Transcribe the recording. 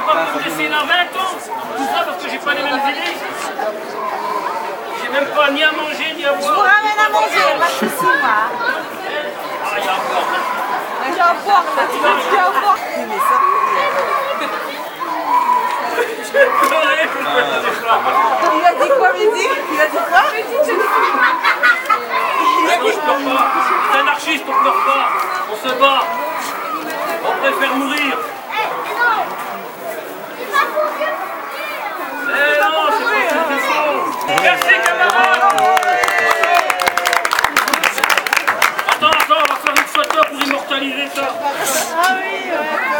pas pour me laisser là 20 ans. Tout ça parce que j'ai pas les mêmes idées. J'ai même pas ni à manger ni à boire. Je vous ramène à manger, pas de soucis, moi. Ah, il y a encore. J'ai à boire, là. J'ai à boire. Mais ça, il a dit quoi, Mehdi? Il a dit quoi? Non, je pleure pas. Les anarchistes, on pleure pas. On se bat. On préfère mourir. Eh non, c'est pas ce qu'il faut. Merci.